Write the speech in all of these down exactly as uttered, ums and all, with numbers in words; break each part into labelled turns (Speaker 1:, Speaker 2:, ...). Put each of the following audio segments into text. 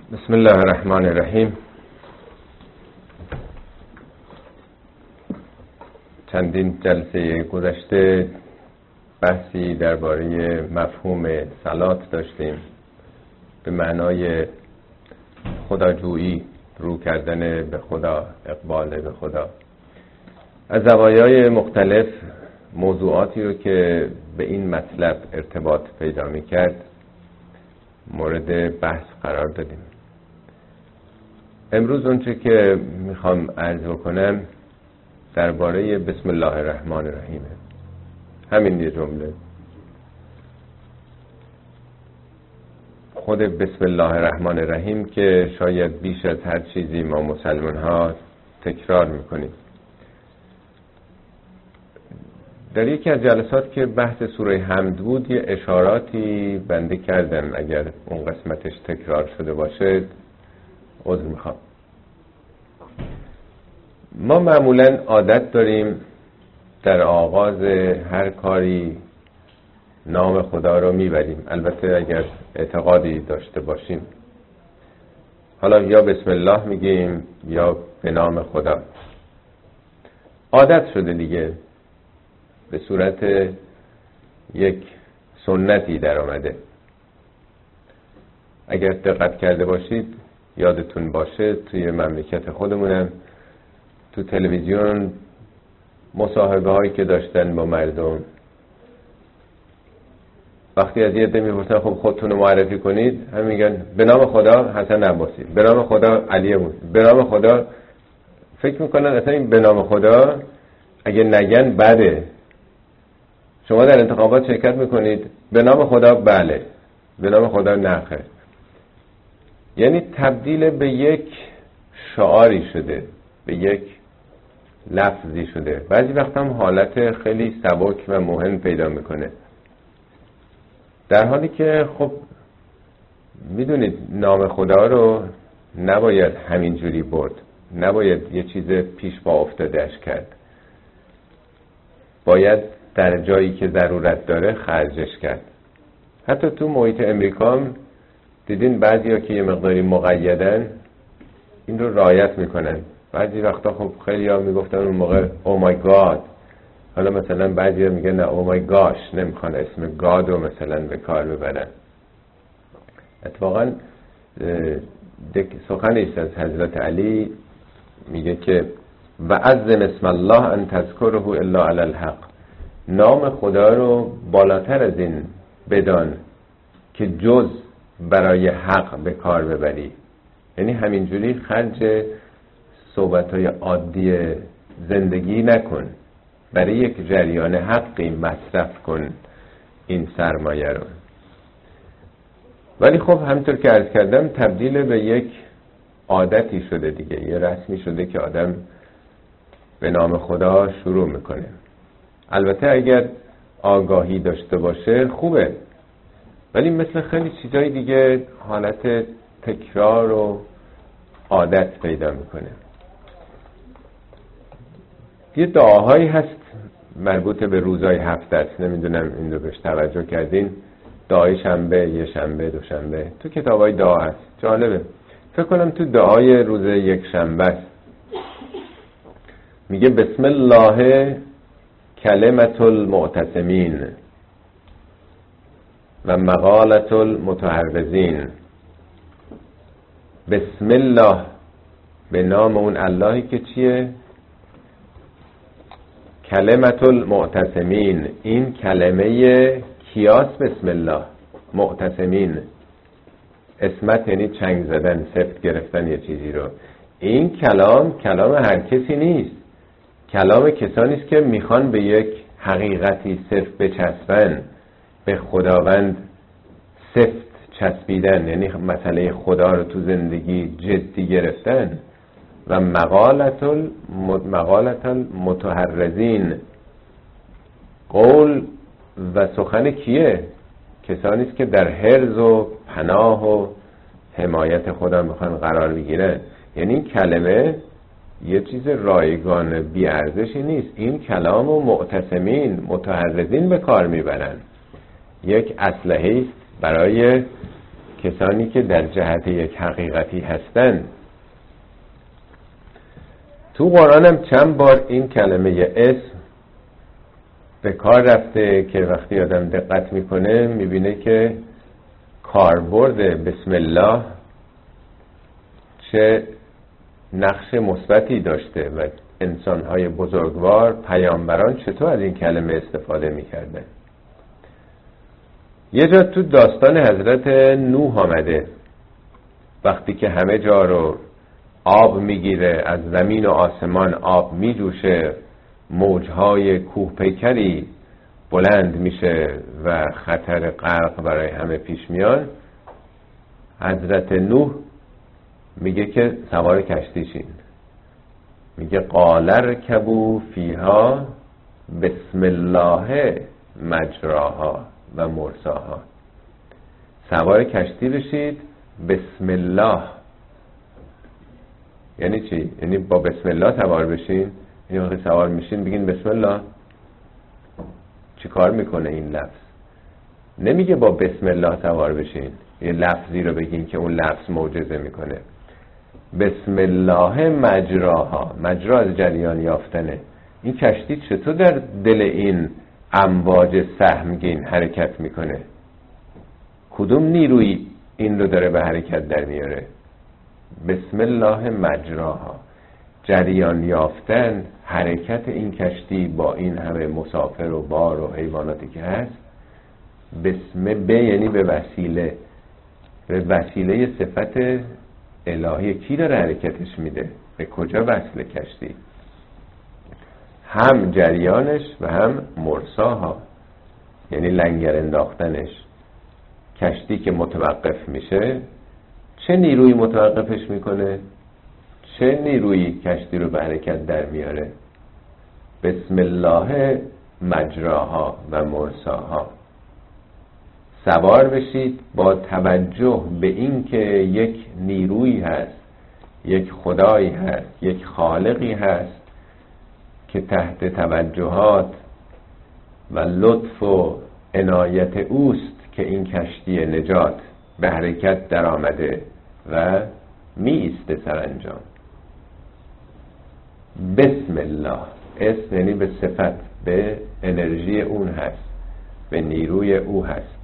Speaker 1: بسم الله الرحمن الرحیم. چندین جلسه گذشته بحثی درباره مفهوم صلات داشتیم، به معنای خداجویی، رو کردن به خدا، اقبال به خدا. از زوایای مختلف موضوعاتی رو که به این مطلب ارتباط پیدا می‌کرد مورد بحث قرار دادیم. امروز اونچه که میخوام عرض بکنم درباره بسم الله الرحمن الرحیم، همین یه جمله. خود بسم الله الرحمن الرحیم که شاید بیش از هر چیزی ما مسلمان ها تکرار میکنیم. در یکی از جلسات که بحث سوره حمد بود یه اشاراتی بنده کردم، اگر اون قسمتش تکرار شده باشه عذر میخوام. ما معمولا عادت داریم در آغاز هر کاری نام خدا رو میبریم، البته اگر اعتقادی داشته باشیم. حالا یا بسم الله میگیم یا به نام خدا. عادت شده دیگه، به صورت یک سنتی در آمده. اگر دقت کرده باشید یادتون باشه توی مملکت خودمونم تو تلویزیون مصاحبه هایی که داشتن با مردم، وقتی از یه عده میپرسن خب خودتون رو معرفی کنید، هم میگن به نام خدا حسن عباسی، به نام خدا علی موسی، به نام خدا. فکر میکنن اصلا این به نام خدا اگه نگن بده. شما در انتخابات شرکت میکنید، به نام خدا بله، به نام خدا نخیر. یعنی تبدیل به یک شعاری شده، به یک لفظی شده. بعضی وقت هم حالت خیلی سبک و مهم پیدا میکنه، در حالی که خب میدونید نام خدا رو نباید همینجوری برد، نباید یه چیز پیش پا افتادهش کرد، باید در جایی که ضرورت داره خرجش کرد. حتی تو محیط امریکا هم دیدین بعضی ها که یه مقداری مقیدن این رو رعایت میکنن. بعضی وقتا خب خیلی ها میگفتن اون موقع او مای گاد، حالا مثلا بعضی ها میگن نه او مای گاش، نمیخوان اسم گاد رو مثلا به کار ببرن. اتفاقا سخنی است از حضرت علی میگه که و عظم اسم الله ان تذکره الا علی الحق، نام خدا رو بالاتر از این بدان که جز برای حق به کار ببری. یعنی همینجوری خرج صحبت‌های عادی زندگی نکن، برای یک جریان حقی مصرف کن این سرمایه رو. ولی خب همینطور که عرض کردم تبدیل به یک عادتی شده دیگه، یه رسمی شده که آدم به نام خدا شروع میکنه. البته اگر آگاهی داشته باشه خوبه، ولی مثل خیلی چیزای دیگه حالت تکرار و عادت پیدا میکنه. یه دعاهایی هست مربوط به روزهای هفته است، نمیدونم این رو بهش توجه کردین. دعای شنبه، یه شنبه، دو شنبه تو کتابای دعا هست، جالبه. فکر کنم تو دعای روز یک شنبه است. میگه بسم الله کلمت المعتصمین و مقالت المتحرزین. بسم الله، به نام اون اللهی که چیه؟ کلمت المعتصمین. این کلمه کیاس؟ بسم الله. معتصمین اسمت یعنی چنگ زدن، سفت گرفتن یه چیزی رو. این کلام کلام هر کسی نیست، کلام کسانی است که میخوان به یک حقیقتی صرف بچسبن، به خداوند سفت چسبیدن، یعنی مسئله خدا رو تو زندگی جدی گرفتن. و مقالت مقالت المتحرزین، قول و سخن کیه؟ کسانی است که در حرز و پناه و حمایت خدا میخوان قرار بگیرن. یعنی این کلمه یه چیز رایگان بی ارزشی نیست. این کلام و معتصمین، متحرزین به کار میبرن. یک اسلحه‌ای برای کسانی که در جهت یک حقیقتی هستند. تو قرآن هم چند بار این کلمه اسم به کار رفته که وقتی آدم دقت میکنه میبینه که کاربرد بسم الله چه نقش مثبتی داشته و انسانهای بزرگوار، پیامبران چطور از این کلمه استفاده میکردن. یه جا تو داستان حضرت نوح آمده، وقتی که همه جا رو آب میگیره، از زمین و آسمان آب میجوشه، موجهای کوه پیکری بلند میشه و خطر غرق برای همه پیش میاد، حضرت نوح میگه که سوار کشتی شین. میگه قال ارکبوا فیها بسم الله مجراها و مرساها. سوار کشتی بشید بسم الله. یعنی چی؟ یعنی با بسم الله سوار بشین. یعنی وقتی سوار میشین بگین بسم الله. چی کار میکنه این لفظ؟ نمیگه با بسم الله سوار بشین یه لفظی رو بگین که اون لفظ معجزه میکنه. بسم الله مجراها، مجرا از جریان یافتنه. این کشتی چطور در دل این امواج سهمگین حرکت میکنه؟ کدوم نیروی این رو داره به حرکت در میاره؟ بسم الله مجراها، جریان یافتن، حرکت این کشتی با این همه مسافر و بار و حیواناتی که هست. بسم به یعنی به وسیله، به وسیله صفت الهی. کی داره حرکتش میده؟ به کجا وصل کشتی؟ هم جریانش و هم مرساها، یعنی لنگر انداختنش. کشتی که متوقف میشه چه نیروی متوقفش میکنه؟ چه نیروی کشتی رو به حرکت در میاره؟ بسم الله مجراها و مرساها. سوار بشید با توجه به این که یک نیرویی هست، یک خدایی هست، یک خالقی هست که تحت توجهات و لطف و عنایت اوست که این کشتی نجات به حرکت در آمده و می ایسته سرانجام. بسم الله، اسم یعنی به صفت، به انرژی اون هست، به نیروی او هست.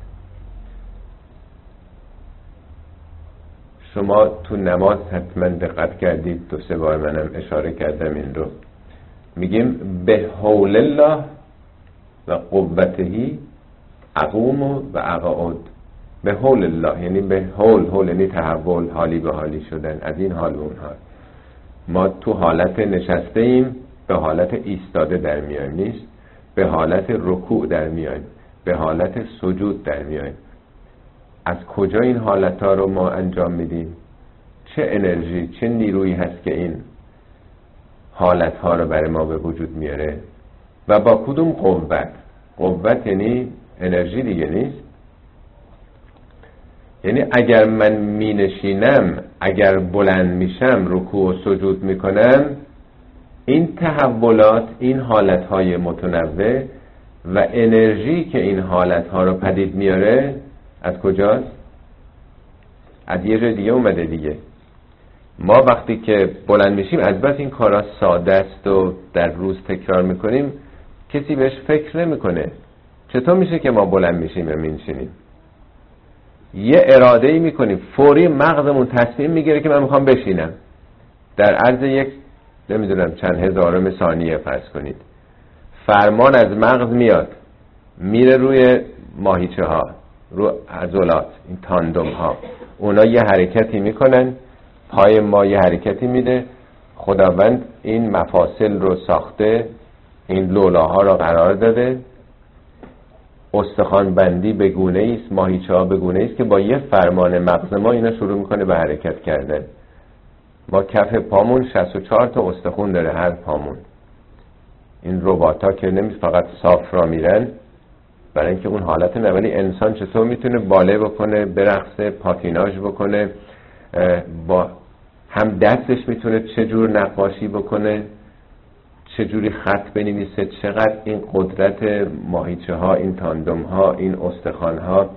Speaker 1: شما تو نماز حتما دقت کردید، دو سه بار منم اشاره کردم این رو. میگیم به حول الله و قوتهی اقوم و اقعد. به حول الله یعنی به حول، حول یعنی تحول، حالی به حالی شدن، از این حال به اون حال. ما تو حالت نشسته ایم به حالت ایستاده در میایم، نیست به حالت رکوع در میایم، به حالت سجود در میایم. از کجا این حالت ها رو ما انجام میدیم؟ چه انرژی، چه نیرویی هست که این حالت ها رو برای ما به وجود میاره و با کدوم قوت؟ قوت یعنی انرژی دیگه، نیست؟ یعنی اگر من می نشینم، اگر بلند میشم، رکوع و سجود میکنم، این تحولات، این حالت های متنوع و انرژی که این حالت ها رو پدید میاره از کجاست؟ از یه جای دیگه اومده دیگه. ما وقتی که بلند میشیم، از بس این کارا ساده است و در روز تکرار میکنیم، کسی بهش فکر نمیکنه. چطور میشه که ما بلند میشیم و میشینیم؟ یه اراده ای میکنیم، فوری مغزمون تصمیم میگیره که من میخوام بشینم. در عرض یک نمیدونم چند هزارم ثانیه فرض کنید، فرمان از مغز میاد، میره روی ماهیچه ها، رو عضلات، این تاندوم ها، اونا یه حرکتی میکنن، پای ما یه حرکتی میده. خداوند این مفاصل رو ساخته، این لولاها رو قرار داده، استخوان بندی به گونه ایست، ماهیچه ها به گونه ایست که با یه فرمان مغز ما اینا شروع میکنه به حرکت کردن. ما کف پامون شصت و چهار تا استخون داره هر پامون. این ربات ها که نمی فقط صاف را میرن برای اینکه اون حالت نه، ولی انسان چطور میتونه باله بکنه، برقصه، پاتیناژ بکنه، با هم دستش میتونه چجور نقاشی بکنه، چجوری خط بنویسه. چقدر این قدرت ماهیچه ها، این تاندوم ها، این استخوان ها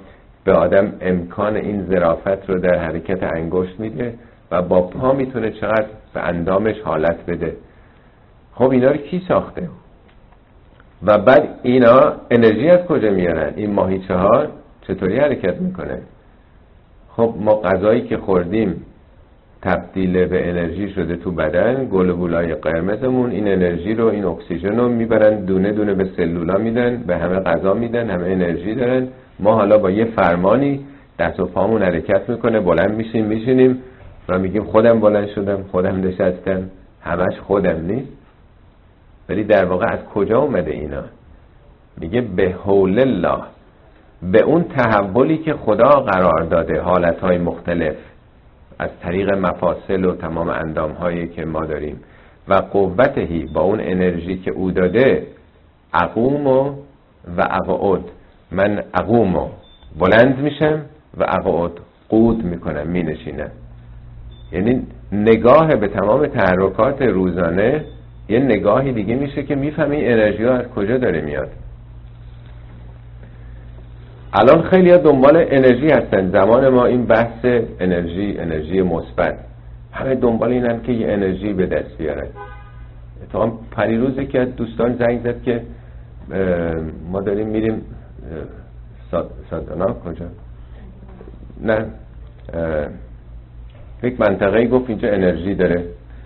Speaker 1: به آدم امکان این ظرافت رو در حرکت انگشت میده و با پا میتونه چقدر به اندامش حالت بده. خب اینا رو کی ساخته؟ و بعد اینا انرژی از کجا میارن؟ این ماهیچه ها چطوری حرکت میکنه؟ خب ما غذایی که خوردیم تبدیل به انرژی شده تو بدن، گلوبولای قرمزمون این انرژی رو، این اکسیژن رو میبرن دونه دونه به سلولا میدن، به همه غذا میدن، همه انرژی دارن. ما حالا با یه فرمانی دست و پامون حرکت میکنه، بلند میشیم میشینیم و میگیم خودم بلند شدم، خودم نشستم، همش خودم نیست. ولی در واقع از کجا اومده اینا؟ میگه به حول الله، به اون تحولی که خدا قرار داده حالتهای مختلف از طریق مفاصل و تمام اندامهایی که ما داریم و قوتهی، با اون انرژی که او داده، اقوم و اقعد، من اقوم و بلند میشم و اقعد قعود میکنم، می نشینم. یعنی نگاه به تمام تحرکات روزانه یه نگاهی دیگه میشه که میفهمی انرژی ها از کجا داره میاد. الان خیلی ها دنبال انرژی هستن. زمان ما این بحث انرژی، انرژی مثبت، همه دنبال اینن که یه انرژی به دست بیارن. تا پریروز که دوستان زنگ زد که ما داریم میریم سادانا کجا؟ نه یک منطقه‌ای، گفت اینجا انرژی داره،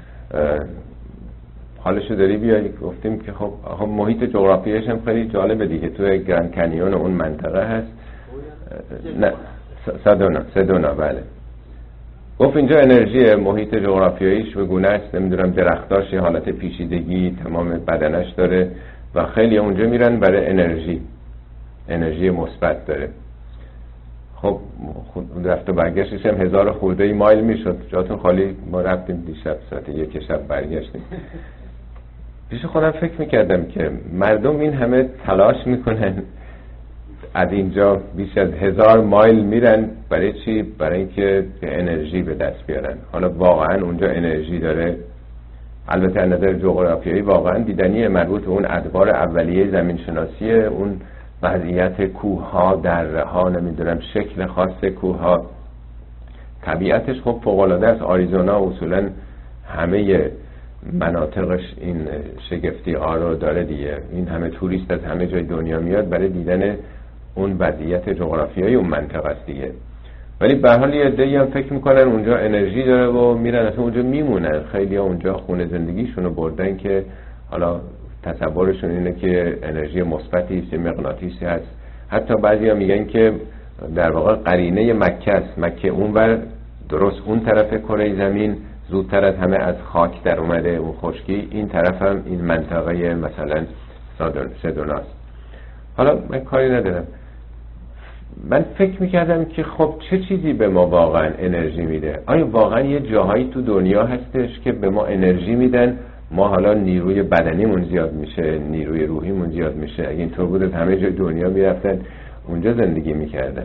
Speaker 1: حالشو داری بیایی؟ گفتیم که خب خب محیط جغرافیایش هم خیلی جالبه دیگه، توی گرند کنیون اون منطقه هست. نه سادونا، سدونا بله. گفت اینجا انرژی، محیط جغرافیاییش بگونه است، نمیدونم درختاش حالت پیچیدگی تمام بدنش داره و خیلی اونجا میرن برای انرژی، انرژی مثبت داره. خب رفت و برگشتش هم هزار خورده مایل میشد، جاتون خالی. ما رفتیم دیشب ساعت یک شب برگشتیم. پیش خودم فکر میکردم که مردم این همه تلاش میکنن از اینجا بیش از هزار مایل میرن برای چی؟ برای اینکه انرژی به دست بیارن. حالا واقعا اونجا انرژی داره؟ البته از نظر جغرافیایی واقعا دیدنی، مربوط به اون ادوار اولیه زمین شناسی، اون وضعیت کوه ها، دره ها، نمیدونم شکل خاص کوه ها، طبیعتش خب فوق العاده است. آریزونا اصولا همه مناطقش این شگفتی ها رو داره دیگه. این همه توریست از همه جای دنیا میاد برای دیدن اون وضعیت جغرافیایی اون منطقه است دیگه. ولی به هر حال یه عده‌ای هم فکر میکنن اونجا انرژی داره و میرن اصلا اونجا میمونن. خیلی ها اونجا خونه زندگیشونو بردن که حالا تصورشون اینه که انرژی مثبتی است، مغناطیسی هست. حتی بعضیا میگن که در واقع قرینه مکه است، مکه اونور درست اون طرف کره زمین زودتر از همه از خاک در اومده اون خشکی، این طرف هم این منطقه مثلا سدونا است. حالا من کاری ندارم، من فکر میکردم که خب چه چیزی به ما واقعا انرژی میده؟ آیا واقعا یه جاهایی تو دنیا هستش که به ما انرژی میدن؟ ما حالا نیروی بدنیمون زیاد میشه، نیروی روحیمون زیاد میشه. اگه اینطور بود از همه جای دنیا میرفتن اونجا زندگی میکردن.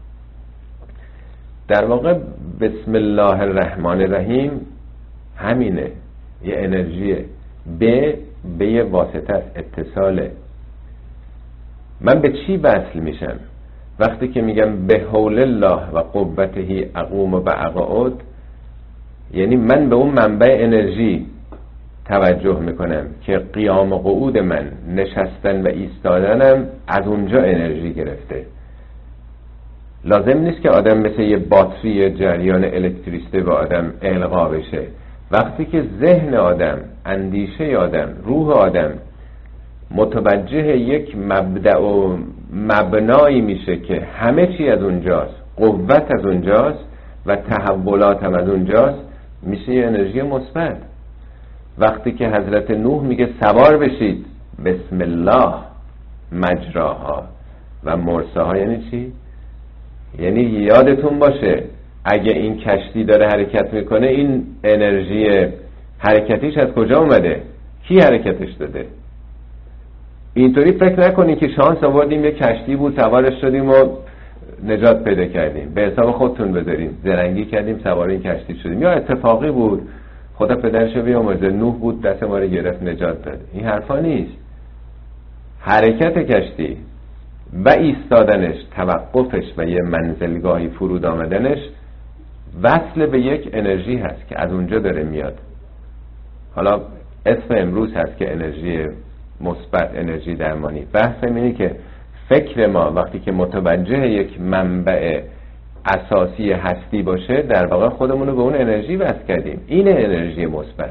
Speaker 1: در واقع بسم الله الرحمن الرحیم همینه، یه انرژیه، به به یه واسطه است، اتصاله. من به چی وصل میشم وقتی که میگم به حول الله و قوته اقوم و اقعد؟ یعنی من به اون منبع انرژی توجه میکنم که قیام و قعود من، نشستن و ایستادنم از اونجا انرژی گرفته. لازم نیست که آدم مثل یه باتری جریان الکتریسته به آدم القا بشه. وقتی که ذهن آدم، اندیشه آدم، روح آدم متوجه یک مبدأ و مبنایی میشه که همه چی از اونجاست، قوت از اونجاست و تحولات هم از اونجاست، میشه یه انرژی مثبت. وقتی که حضرت نوح میگه سوار بشید، بسم الله مجراها و مرساها، یعنی چی؟ یعنی یادتون باشه اگه این کشتی داره حرکت میکنه، این انرژی حرکتیش از کجا اومده؟ کی حرکتش داده؟ اینطوری فکر نکنید که شانس آوردیم یه کشتی بود سوارش شدیم و نجات پیدا کردیم. به حساب خودتون بذاریم، زرنگی کردیم سوار این کشتی شدیم، یا اتفاقی بود خدا پدرشو بیامرزه، نوح بود دست ما رو گرفت نجات داد. این حرفا نیست. حرکت کشتی و ایستادنش، توقفش و یه منزلگاهی فرود آمدنش وصل به یک انرژی هست که از اونجا داره میاد. حالا اسم امروز هست که انرژی مثبت، انرژی درمانی. بحث اینه که فکر ما وقتی که متوجه یک منبع اساسی هستی باشه، در واقع خودمون رو به اون انرژی وصل کردیم. این انرژی مثبت.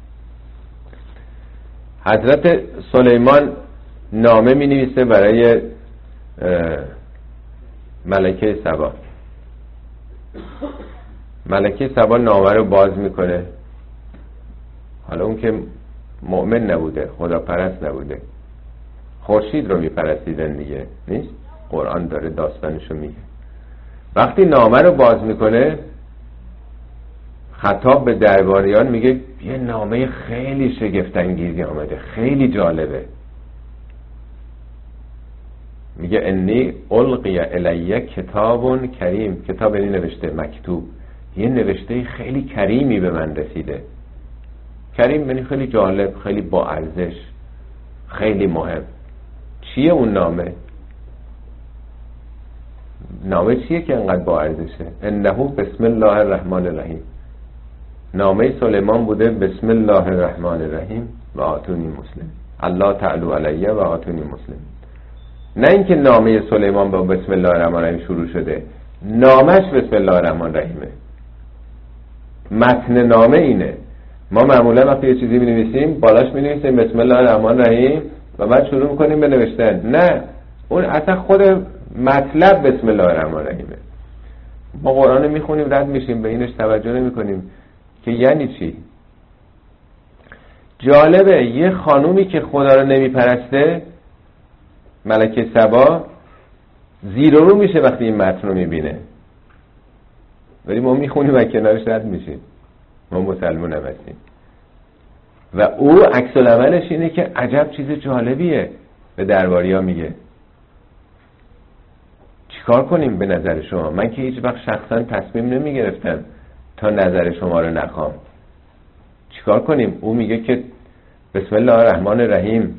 Speaker 1: حضرت سلیمان نامه می نویسه برای ملکه سبا. ملکه سبا نامه رو باز میکنه. حالا اون که مؤمن نبوده، خداپرست نبوده، خورشید رو میپرستیدن دیگه، نیست؟ قرآن داره داستانشو میگه. وقتی نامه رو باز میکنه، خطاب به درباریان میگه یه نامه خیلی شگفت‌انگیزی آمده، خیلی جالبه. میگه انی القی الی کتاب کریم. کتاب یعنی نوشته، مکتوب. یه نوشته خیلی کریمی به من رسیده. کریم یعنی خیلی جالب، خیلی با ارزش، خیلی مهم. چیه اون نامه؟ نامه چیه که انقدر با ارزشه؟ انه بسم الله الرحمن الرحیم. نامه سلیمان بوده بسم الله الرحمن الرحیم و آتونی مسلم. الله تعالی علیه و آتونی مسلم. نه اینکه نامه سلیمان با بسم الله الرحمن الرحیم شروع شده، نامش بسم الله الرحمن الرحیمه. متن نامه اینه. ما معمولا وقتی یه چیزی می‌نویسیم بالاش می‌نویسیم بسم الله الرحمن الرحیم و بعد شروع می‌کنیم به نوشتن. نه، اون اصلا خود مطلب بسم الله الرحمن الرحیمه. ما قرآن رو می‌خونیم رد میشیم، به اینش توجه نمی‌کنیم که یعنی چی. جالبه یه خانومی که خدا رو نمیپرسته، ملکه سبا، زیر و رو میشه وقتی این متن رو میبینه. ولی ما میخونیم و کنارش رد میشیم. ما مسلمان هم هستیم. و او عکس العملش اینه که عجب چیز جالبیه. به درباریا میگه چیکار کنیم به نظر شما؟ من که هیچ وقت شخصا تصمیم نمیگرفتم تا نظر شما رو نخوام. چیکار کنیم؟ او میگه که بسم الله الرحمن الرحیم،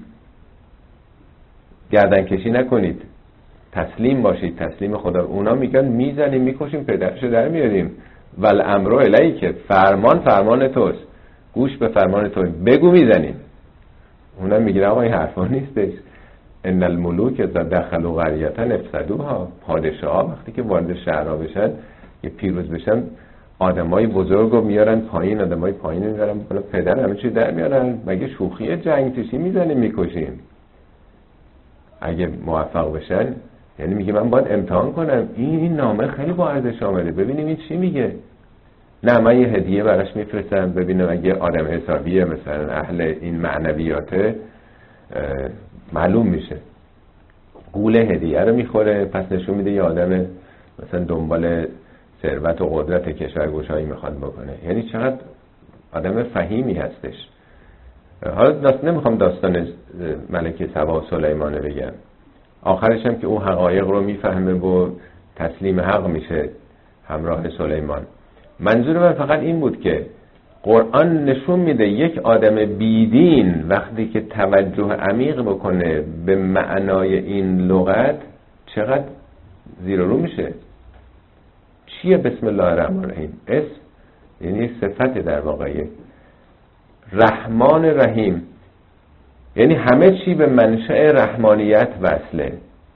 Speaker 1: گردن کشی نکنید، تسلیم باشید، تسلیم خدا. اونا میگن میزنیم میکشیم پدرشو در میاریم. والامر الیک، فرمان فرمان توست، گوش به فرمان تو، بگو میزنیم. اونا میگن آقا این حرفا نیستش. ان الملوک اذا دخلوا قریه افسدوها. پادشاها وقتی که وارد شهرها بشن، یه پیروز بشن، آدمای بزرگو میارن پایین، آدمای پایین میارن بالا، پدر همه چی در میارن. مگه شوخیه جنگ تشی میزنیم میکشیم؟ اگه موفق بشن، یعنی میگه من باید امتحان کنم. این این نامه خیلی با ارزش آمده، ببینیم این چی میگه. نه، من یه هدیه براش میفرستم ببینم اگه آدم حسابیه، مثلا اهل این معنویاته، معلوم میشه. گول هدیه رو میخوره، پس نشون میده یه آدم مثلا دنبال ثروت و قدرت کشورگشایی میخواد بکنه. یعنی چقدر آدم فهیمی هستش. حالا داست نمیخوام داستان ملکه سبا و سلیمان رو بگم. آخرش هم که اون حقایق رو میفهمه و تسلیم حق میشه همراه سلیمان. منظور من فقط این بود که قرآن نشون میده یک آدم بیدین وقتی که توجه عمیق بکنه به معنای این لغت چقدر زیر و رو میشه. چیه بسم الله الرحمن الرحیم؟ اسم یعنی صفت در واقعیه. رحمان رحیم یعنی همه چی به منشأ رحمانیت وصله.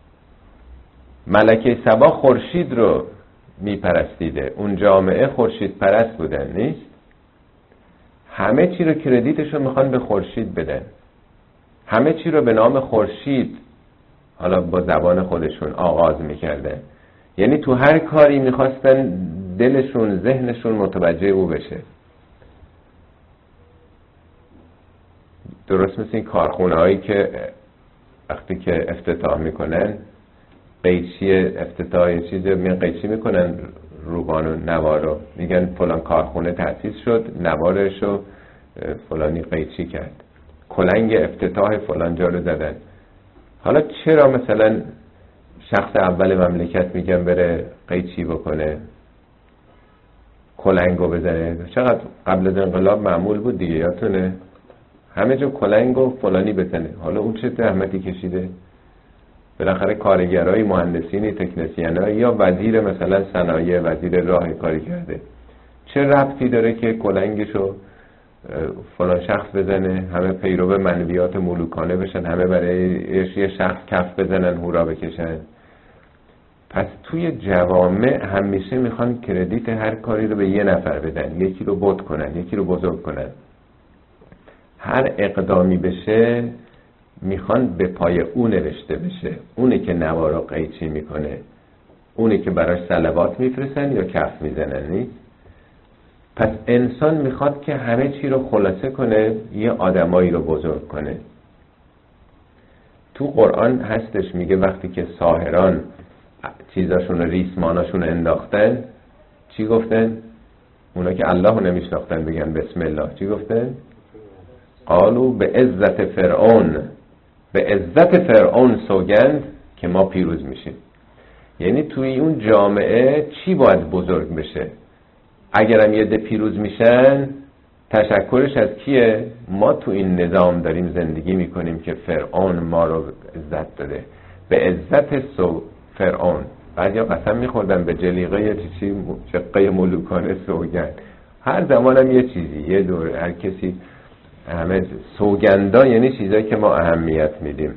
Speaker 1: ملکه سبا خورشید رو میپرستیده، اون جامعه خورشید پرست بودن، نیست؟ همه چی رو کردیتش رو میخوان به خورشید بدن، همه چی رو به نام خورشید حالا با زبان خودشون آغاز میکردن. یعنی تو هر کاری میخواستن دلشون، ذهنشون متوجه او بشه. درست مثل این کارخونه هایی که وقتی که افتتاح میکنن، قیچی افتتاح چیزی میگن قیچی میکنن روبان و نوار رو، میگن فلان کارخونه تأسیس شد، نوارش رو فلانی قیچی کرد، کلنگ افتتاح فلان جا رو زدن. حالا چرا مثلا شخص اول مملکت میگن بره قیچی بکنه، کلنگو بزنه؟ چقدر قبل از انقلاب معمول بود دیگه، یادتونه همه جا کلنگو فلانی بزنه. حالا اون چه زحمتی کشیده؟ بالاخره کارگرای مهندسینی تکنسینای یا وزیر مثلا صنایع، وزیر راه کاری کرده، چه ربطی داره که کلنگشو فلان شخص بزنه، همه پیرو منویات ملوکانه بشن، همه برای یه شخص کف بزنن، هورا بکشن. پس توی جوامع همیشه میخوان کردیت هر کاری رو به یه نفر بدن، یکی رو بد کنن، یکی رو بزرگ کنن. هر اقدامی بشه میخوان به پای اون نوشته بشه، اونه که نوا رو قیچی میکنه، اونه که براش صلوات میفرستن یا کف میزنن. نیست؟ پس انسان میخواد که همه چی رو خلاصه کنه، یه آدمایی رو بزرگ کنه. تو قرآن هستش میگه وقتی که ساحران چیزاشون رو، ریسماناشون رو انداختن، چی گفتن؟ اونا که الله رو نمیشناختن بگن بسم الله، چی گفتن؟ قالو به عزت فرعون، به عزت فرعون سوگند که ما پیروز میشیم. یعنی توی اون جامعه چی باید بزرگ بشه؟ اگرم یه ده پیروز میشن، تشکرش از کیه؟ ما تو این نظام داریم زندگی میکنیم که فرعون ما رو عزت داده، به عزت سو فرعون. بعد یا قسم میخوردن به جلیقه چیزی شقه ملوکانه سوگند. هر زمان هم یه چیزی، یه دور، هر کسی همه سوگندا یعنی چیزایی که ما اهمیت میدیم.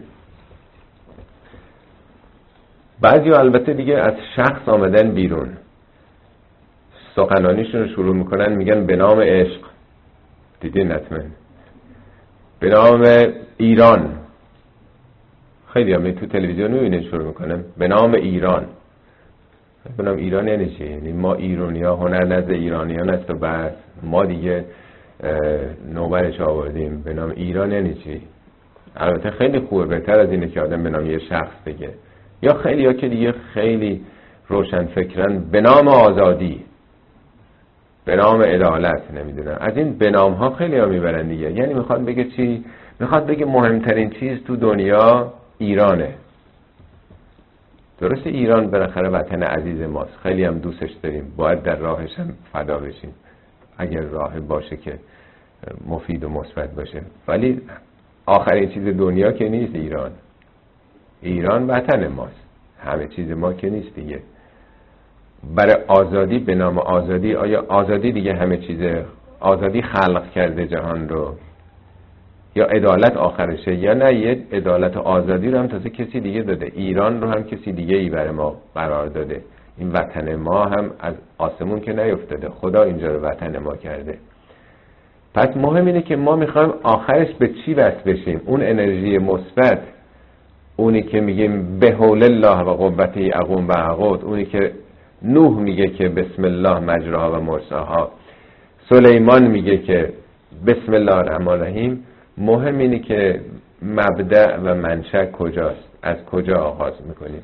Speaker 1: بعضی البته دیگه از شخص آمدن بیرون، سخنانیشون رو شروع میکنن، میگن به نام عشق. دیدین حتما؟ به نام ایران. خیلی هم تو تلویزیون میبینید شروع میکنن به نام ایران. به نام ایران یعنی چی؟ یعنی ما ایرانی ها هنر نزد ایرانیان است و بعد ما دیگه نوبرش آوردیم. به نام ایران یعنی چی؟ البته خیلی خوبه، بهتر از اینه که آدم به نام یه شخص بگه. یا خیلی ها که دیگه خیلی روشن فکرن، به نام آزادی، به نام عدالت، نمیدونم. از این به نام ها خیلی ها میبرن دیگه. یعنی میخواد بگه چی؟ میخواد بگه مهمترین چیز تو دنیا ایرانه. درسته ایران بالاخره وطن عزیز ماست، خیلی هم دوستش داریم، باید در راهش هم فدا بشیم اگر راه باشه که مفید و مثبت باشه. ولی آخرین چیز دنیا که نیست ایران. ایران وطن ماست، همه چیز ما که نیست دیگه. برای آزادی، به نام آزادی، آیا آزادی دیگه همه چیزه؟ آزادی خلق کرده جهان رو، یا عدالت آخرشه؟ یا نه، یه عدالت و آزادی رو هم تازه کسی دیگه داده، ایران رو هم کسی دیگه ای برای ما قرار داده. این وطن ما هم از آسمون که نیفتاده، خدا اینجا رو وطن ما کرده. پس مهم اینه که ما میخوایم آخرش به چی وصل بشیم؟ اون انرژی مثبت، اونی که میگیم به حول الله و قوته اقوم و اقود، اونی که نوح میگه که بسم الله مجراها و مرساها، سلیمان میگه که بسم الله الرحمن الرحیم. مهم اینه که مبدأ و منشأ کجاست، از کجا آغاز میکنیم.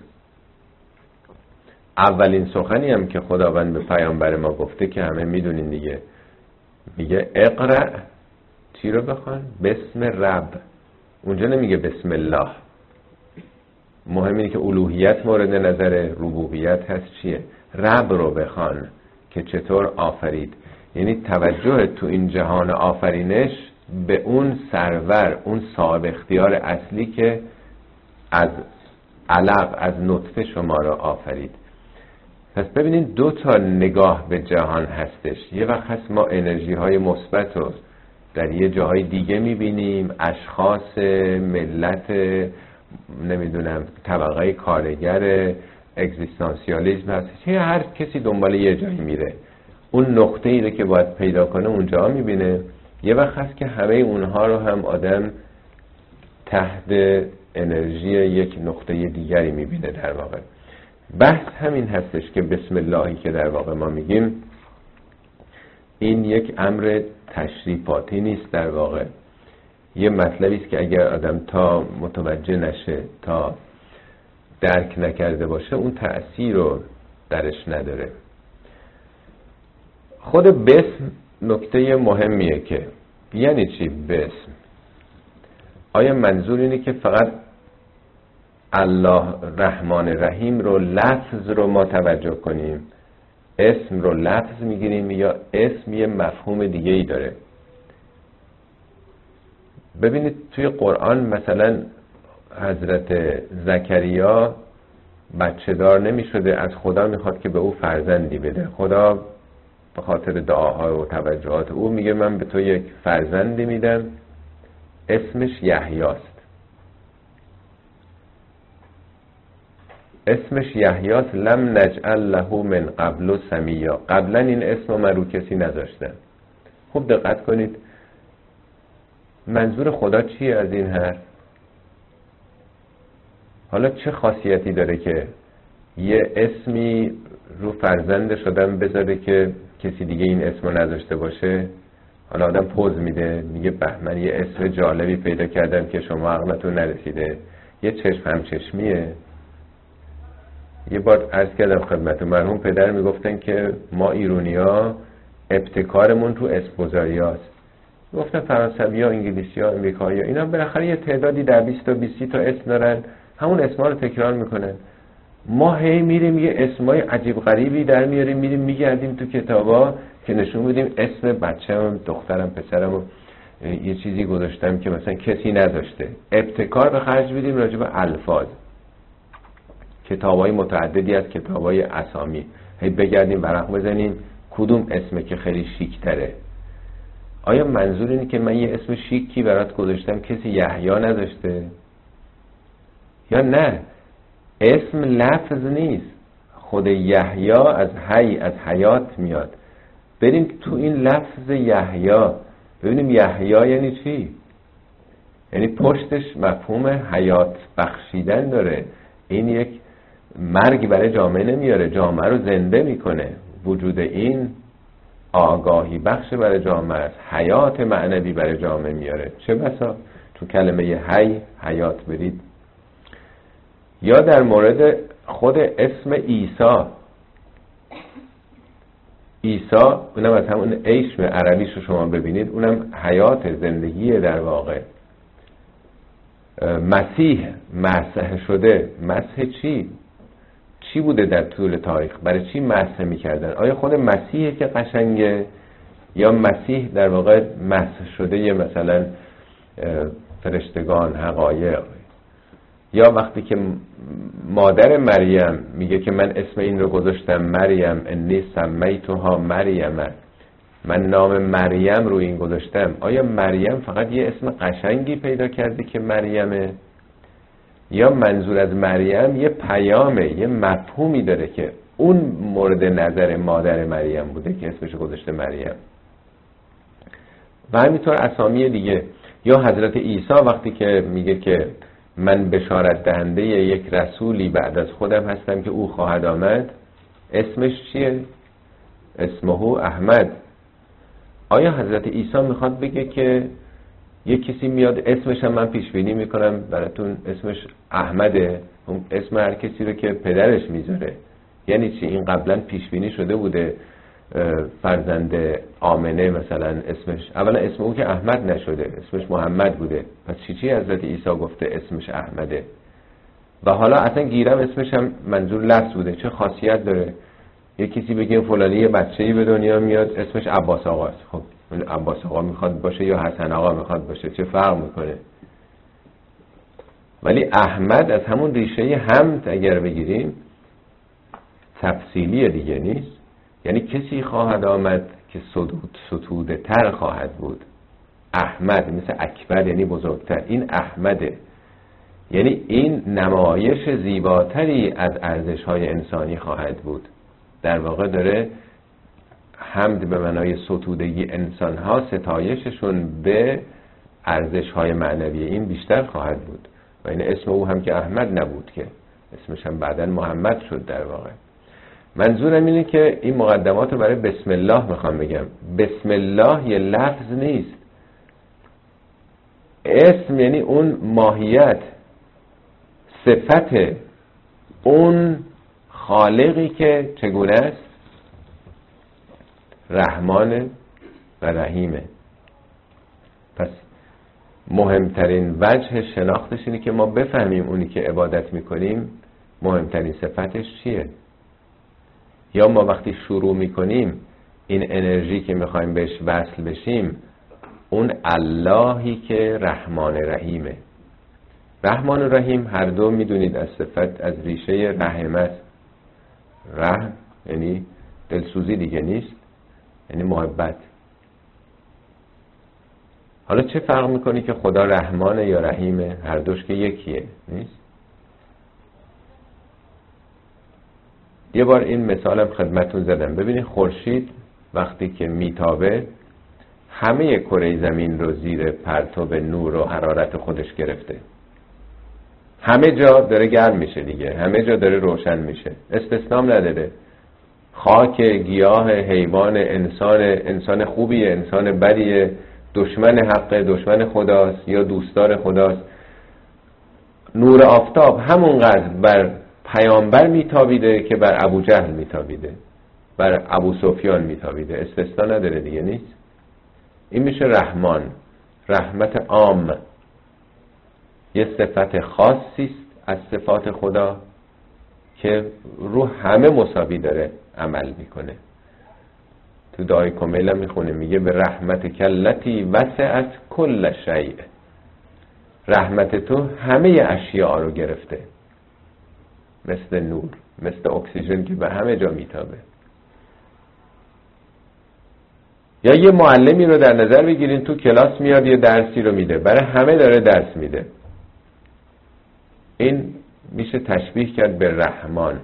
Speaker 1: اولین سخنی هم که خداوند به پیامبر ما گفته که همه میدونین دیگه، میگه اقرأ، چی رو بخوان؟ بسم رب. اونجا نمیگه بسم الله. مهم اینه که الوهیت مورد نظر، ربوبیت هست چیه؟ رب رو بخوان که چطور آفرید. یعنی توجه تو این جهان آفرینش به اون سرور، اون صاحب اختیار اصلی که از علق، از نطفه شما رو آفرید. پس ببینید دو تا نگاه به جهان هستش. یه وقت هست ما انرژی های مثبت رو در یه جاهای دیگه میبینیم، اشخاص، ملت، نمیدونم طبقه کارگر، اگزیستانسیالیسم هست، هر کسی دنبال یه جایی میره، اون نقطه ای رو که باید پیدا کنه اونجا میبینه. یه وقت هست که همه اونها رو هم آدم تحت انرژی یک نقطه دیگری میبینه. در واقع بحث همین هستش که بسم اللهی که در واقع ما میگیم، این یک امر تشریفاتی نیست. در واقع یه مطلبی است که اگر آدم تا متوجه نشه، تا درک نکرده باشه، اون تأثیر رو درش نداره. خود بسم نکته مهمیه که یعنی چی بسم؟ آیا منظور اینه که فقط الله رحمان رحیم رو، لفظ رو ما توجه کنیم، اسم رو لفظ میگیریم، یا اسم یه مفهوم دیگه ای داره؟ ببینید توی قرآن مثلا حضرت زکریا بچه دار نمی شده، از خدا میخواد که به او فرزندی بده. خدا به خاطر دعاها و توجهات او میگه من به تو یک فرزندی میدم، اسمش یحیاست. اسمش یحیاست. لم نجعل له من قبل سمیا. قبلا این اسم من رو کسی نذاشتم. خوب دقت کنید، منظور خدا چیه از این حرف؟ حالا چه خاصیتی داره که یه اسمی رو فرزند شدن بذاره که کسی دیگه این اسمو نذاشته باشه؟ حالا آدم پوز میده، میگه به من یه اسم جالبی پیدا کردم که شما عقلتون نرسیده. یه چشم همچشمیه. یه بار عرض کردم خدمتون، مرحوم پدر میگفتن که ما ایرونیا ابتکارمون تو اسم گذاری هاست. گفتن فرانسوی ها، انگلیسی ها، امریکایی ها، اینا بالاخره یه تعدادی در بیست تا بیست تا اسم دارن، همون اسما رو تکرار میکنن. ما هی میریم یه اسمای عجیب غریبی در میاریم، میریم میگردیم تو کتابا که نشون بدیم اسم بچه‌م، دخترم، پسرم یه چیزی گذاشتم که مثلا کسی نذاشته. ابتکار به خرج بدیم راجع به الفاظ. کتابای متعددی از کتابای اسامی هی بگردیم ورق بزنیم کدوم اسمه که خیلی شیک تره. آیا منظور اینه که من یه اسم شیکی برات گذاشتم کسی یحیی نذاشته؟ یا نه، اسم لفظ نیست، خود یحیی از حی، از حیات میاد. بریم تو این لفظ یحیی ببینیم یحیی یعنی چی. یعنی پشتش مفهوم حیات بخشیدن داره. این یک مرگ برای جامعه نمیاره، جامعه رو زنده میکنه. وجود این آگاهی بخش برای جامعه است، حیات معنوی برای جامعه میاره. چه بسا تو کلمه حی حیات برید. یا در مورد خود اسم عیسی، عیسی اونم از همون اسم عربیش رو شما ببینید، اونم حیات، زندگیه در واقع. مسیح مسح شده، مسح چی؟ چی بوده در طول تاریخ؟ برای چی مسح میکردن؟ آیا خود مسیحه که قشنگه، یا مسیح در واقع مسح شده یه مثلا فرشتگان، حقایق؟ یا وقتی که مادر مریم میگه که من اسم این رو گذاشتم مریم، انی سمیتها مریم، من نام مریم رو این گذاشتم، آیا مریم فقط یه اسم قشنگی پیدا کرده که مریمه، یا منظور از مریم یه پیامه، یه مفهومی داره که اون مورد نظر مادر مریم بوده که اسمش گذاشته مریم؟ و همینطور اسامی دیگه. یا حضرت عیسی وقتی که میگه که من بشارت دهنده یک رسولی بعد از خودم هستم که او خواهد آمد، اسمش چیه؟ اسمه احمد. آیا حضرت عیسی میخواد بگه که یک کسی میاد اسمش هم من پیش بینی میکنم براتون اسمش احمده، اون اسم هر کسی رو که پدرش میذاره؟ یعنی چی؟ این قبلا پیش بینی شده بوده فرزند آمنه مثلا اسمش، اولا اسم او که احمد نشده، اسمش محمد بوده، پس چی چی حضرت عیسی گفته اسمش احمده؟ و حالا اصلا گیرم اسمش هم منظور لفظ بوده، چه خاصیت داره؟ یک کسی بگه فلانی یه بچه‌ای به دنیا میاد اسمش عباس آقاست، خب عباس آقا میخواد باشه یا حسن آقا میخواد باشه، چه فرق میکنه؟ ولی احمد از همون ریشه حمد اگر بگیریم تفصیلی دیگه نیست، یعنی کسی خواهد آمد که ستود ستوده تر خواهد بود. احمد مثل اکبر یعنی بزرگتر، این احمده، یعنی این نمایش زیباتری از ارزش‌های انسانی خواهد بود. در واقع داره حمد به معنای ستودگی انسان‌ها، ستایششون به ارزش‌های معنوی این بیشتر خواهد بود. و این اسم او هم که احمد نبود که اسمش هم بعداً محمد شد. در واقع منظورم اینه که این مقدمات رو برای بسم الله میخوام بگم. بسم الله یه لفظ نیست، اسم یعنی اون ماهیت، صفت اون خالقی که چگونه است؟ رحمان و رحیمه. پس مهمترین وجه شناختش اینه که ما بفهمیم اونی که عبادت میکنیم مهمترین صفتش چیه. یا ما وقتی شروع میکنیم این انرژی که میخوایم بهش وصل بشیم، اون اللهی که رحمان رحیمه، رحمان و رحیم هر دو میدونید از صفت از ریشه رحم است. رحم یعنی دلسوزی دیگه نیست، یعنی محبت. حالا چه فرق میکنی که خدا رحمانه یا رحیمه؟ هر دوش که یکیه، نیست؟ یه بار این مثالم خدمتون زدم. ببینید خورشید وقتی که میتابه همه کره زمین رو زیر پرتاب نور و حرارت خودش گرفته، همه جا داره گرم میشه دیگه، همه جا داره روشن میشه، استثنام نداره. خاک، گیاه، حیوان، انسان، انسان خوبیه، انسان بدیه، دشمن حق، دشمن خداست یا دوستدار خداست. نور آفتاب همونقدر بر پیامبر میتابیده که بر ابو جهل میتابیده، بر ابو سفیان میتابیده، استثنا نداره دیگه، نیست؟ این میشه رحمان، رحمت عام. یه صفت خاصی است از صفات خدا که رو همه مساوی داره عمل میکنه. تو دعای کمیل هم میخونه، میگه به رحمت کلتی وسعت کل شیء. رحمت تو همه اشیاء رو گرفته، مثل نور، مثل اکسیژن که به همه جا میتابه. یا یه معلمی رو در نظر بگیرین، تو کلاس میاد یه درسی رو میده، برای همه داره درس میده. این میشه تشبیه کرد به رحمان،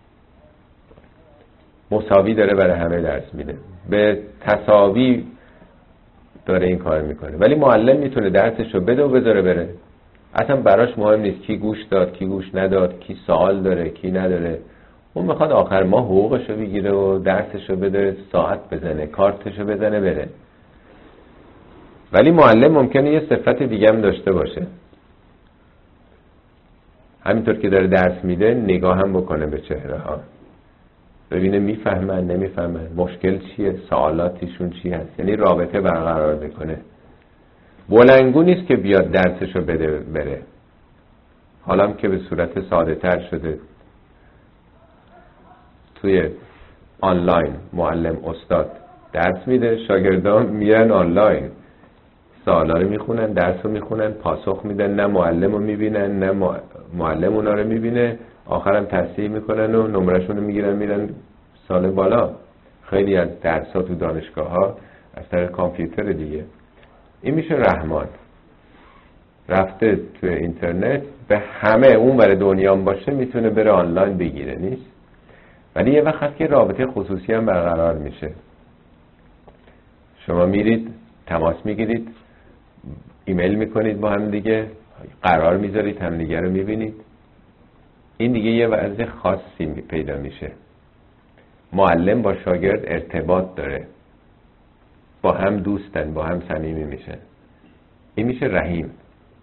Speaker 1: مساوی داره برای همه درس میده، به تساوی داره این کار میکنه. ولی معلم میتونه درسش رو بده و بذاره بره، اصلا براش مهم نیست کی گوش داد کی گوش نداد، کی سوال داره کی نداره. اون میخواد آخر ماه حقوقش رو بگیره و درسش رو بده، ساعت بزنه، کارتش رو بزنه بره. ولی معلم ممکنه یه صفت دیگه هم داشته باشه، همینطور که داره درس میده نگاه هم بکنه به چهره ها، ببینه میفهمن نمیفهمن، مشکل چیه، سوالاتیشون چی هست، یعنی رابطه برقرار بکنه. بلنگو نیست که بیاد درسشو بده بره. حالا که به صورت ساده تر شده، توی آنلاین معلم استاد درس میده، شاگردان میرن آنلاین سوالا رو میخونن، درس رو میخونن، پاسخ میدن، نه معلم رو میبینن نه معلم اونا رو میبینه، آخرم تصحیح میکنن و نمرشون رو میگیرن میرن سال بالا. خیلی از درس ها تو دانشگاه ها از طریق کامپیوتر دیگه. این میشه رحمان، رفته تو اینترنت به همه اون برای دنیا باشه میتونه بره آنلاین بگیره، نیست؟ ولی یه وقت که رابطه خصوصی هم برقرار میشه، شما میرید تماس میگیرید، ایمیل میکنید با هم دیگه، قرار میذارید هم دیگه رو میبینید، این دیگه یه وضع خاصی پیدا میشه. معلم با شاگرد ارتباط داره، با هم دوستن، با هم صمیمی میشن. این میشه رحیم.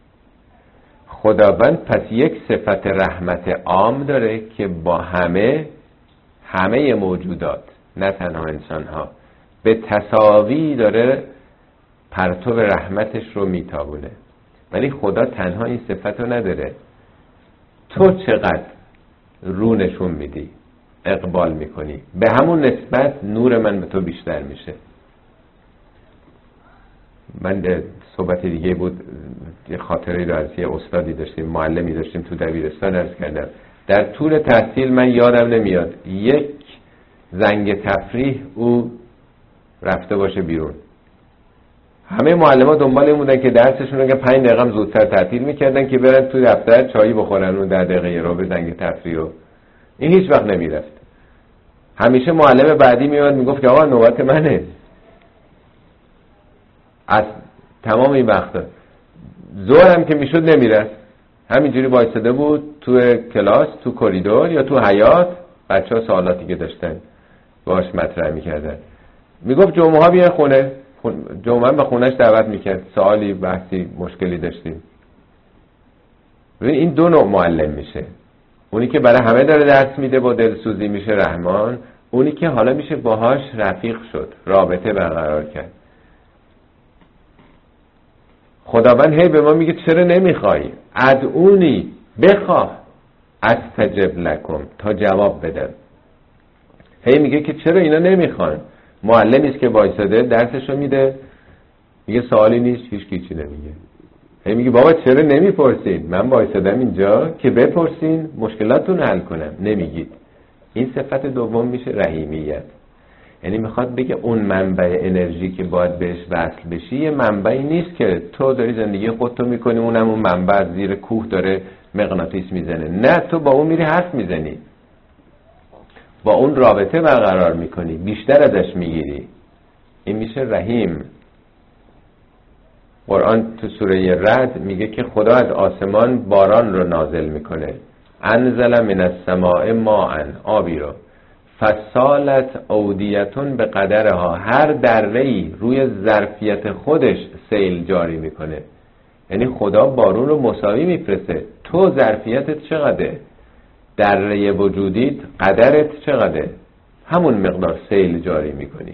Speaker 1: خداوند پس یک صفت رحمت عام داره که با همه همه موجودات، نه تنها انسان ها، به تساوی داره پرتو رحمتش رو میتابونه. ولی خدا تنها این صفت رو نداره. تو چقدر رو نشون میدی، اقبال میکنی، به همون نسبت نور من به تو بیشتر میشه. من صحبت دیگه بود، یه خاطره رو از یه استادی داشتیم، معلمی داشتیم تو دبیرستان، عرض کردم در طول تحصیل من یادم نمیاد یک زنگ تفریح او رفته باشه بیرون. همه معلم‌ها دنبال این بودن که درسشون رو که پنج دقیقه هم زودتر تعطیل میکردن که برن تو دفتر چایی بخورن و در دقیقه رو به زنگ تفریح. و این هیچ وقت نمیرفت. همیشه معلم بعدی میاد میگفت که آقا نوبت منه. از تمام این وقتا ظهر هم که میشد نمیرفت، همینجوری وایساده بود تو کلاس، تو کریدور یا تو حیاط، بچه‌ها سوالاتی که داشتن باهاش مطرح میکردن. میگفت جمعه ها بیاین خونه، جمعه به خونش دعوت میکرد، سوالی بحثی مشکلی داشتیم. ببین این دو نوع معلم میشه، اونی که برای همه داره درس میده با دلسوزی میشه رحمان، اونی که حالا میشه باهاش رفیق شد، رابطه برقرار کرد. خداوند هی به ما میگه چرا نمیخوای؟ ادعونی، بخواه، استجب لکم، تا جواب بدم. هی میگه که چرا اینا نمیخوان؟ معلمی است که وایساده درسشو میده، میگه سوالی نیست، هیچ کی چی نمیگه، هی میگه بابا چرا نمیپرسین؟ من وایسادم اینجا که بپرسین مشکلاتتون حل کنم، نمیگید. این صفت دوم میشه رحیمیت. یعنی میخواد بگه اون منبع انرژی که باید بهش وصل بشی یه منبعی نیست که تو داری زندگی خودتو میکنی اونم اون منبع زیر کوه داره مغناطیس میزنه. نه، تو با اون میری حرف میزنی، با اون رابطه برقرار میکنی، بیشتر ازش میگیری. این میشه رحیم. قرآن تو سوره رعد میگه که خدا از آسمان باران رو نازل میکنه. انزل من السماء ماء، آبی رو، فسالت اودیتون به قدرها، هر دره‌ای روی ظرفیت خودش سیل جاری میکنه. یعنی خدا بارون رو مساوی میفرسته. تو ظرفیتت چقدره؟ دره وجودیت قدرت چقدره؟ همون مقدار سیل جاری میکنی.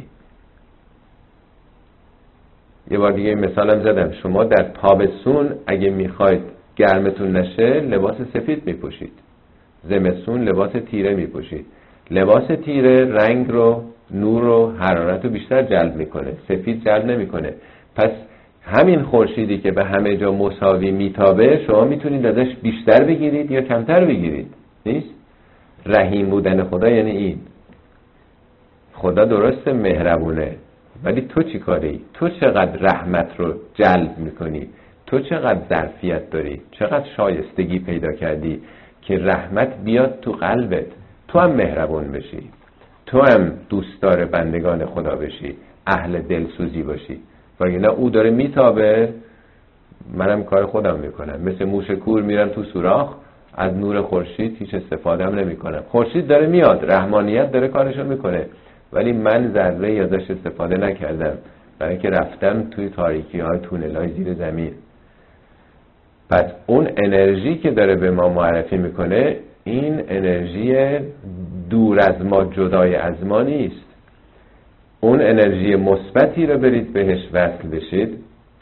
Speaker 1: یه بار دیگه مثالم زدم، شما در تابستون اگه میخواید گرمتون نشه لباس سفید میپوشید، زمستون لباس تیره میپوشید. لباس تیره رنگ رو، نور رو، حرارت رو بیشتر جلب میکنه، سفید جلب نمیکنه. پس همین خورشیدی که به همه جا مساوی میتابه شما میتونید ازش بیشتر بگیرید یا کمتر بگیرید. نیست؟ رحیم بودن خدا یعنی این. خدا درسته مهربونه، ولی تو چی کاری؟ تو چقدر رحمت رو جلب میکنی؟ تو چقدر ظرفیت داری؟ چقدر شایستگی پیدا کردی که رحمت بیاد تو قلبت؟ تو هم مهربون بشی، تو هم دوستدار بندگان خدا بشی، اهل دلسوزی باشی. وگرنه او داره میتابه، منم کار خودم میکنم، مثل موش کور میرم تو سوراخ، از نور خورشید هیچ استفاده هم نمیکنم. خورشید داره میاد، رحمانیت داره کارشو میکنه، ولی من ذره ازش استفاده نکردم، برای اینکه رفتم توی تاریکی های تونل های زیر زمین. پس اون انرژی که داره به ما معرفی میکنه این انرژی دور از ما، جدای از ما نیست. اون انرژی مثبتی رو برید بهش وصل بشید